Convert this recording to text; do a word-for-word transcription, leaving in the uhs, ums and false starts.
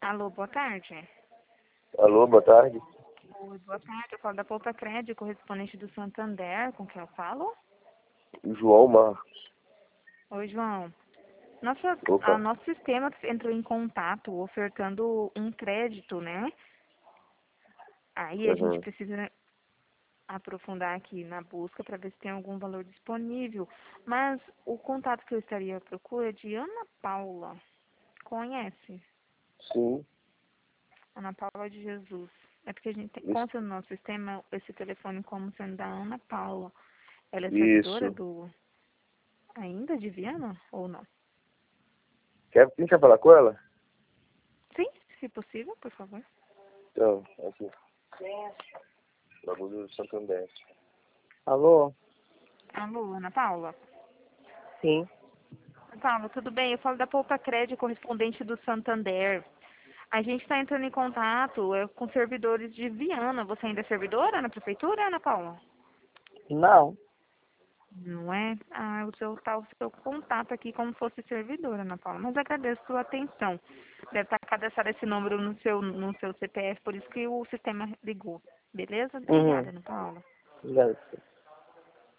Alô, boa tarde. Alô, boa tarde. Oi, boa tarde. Eu falo da Poupa Crédito, correspondente do Santander, com quem eu falo? João Marcos. Oi, João. Nossa, a, Opa. nosso sistema entrou em contato ofertando um crédito, né? Aí a gente Uhum. precisa aprofundar aqui na busca para ver se tem algum valor disponível. Mas o contato que eu estaria à procura é de Ana Paula. Conhece? Sim. Ana Paula de Jesus. É porque a gente tem, Isso. consta no nosso sistema esse telefone como sendo da Ana Paula. Ela é servidora Isso. do ainda de Viana ou não? Quer, quem quer falar com ela? Sim, se possível, por favor. Então, aqui. Bagulho do Santander. Alô? Alô, Ana Paula? Sim. Ana Paula, tudo bem? Eu falo da Poupa Crédito, correspondente do Santander. A gente está entrando em contato é, com servidores de Viana. Você ainda é servidora na prefeitura, Ana Paula? Não. Não é? Ah, eu vou estar o seu contato aqui como se fosse servidora, Ana Paula. Mas agradeço a sua atenção. Deve estar cadastrado esse número no seu, no seu C P F, por isso que o sistema ligou. Beleza? Uhum. Obrigada, Ana Paula. Obrigado.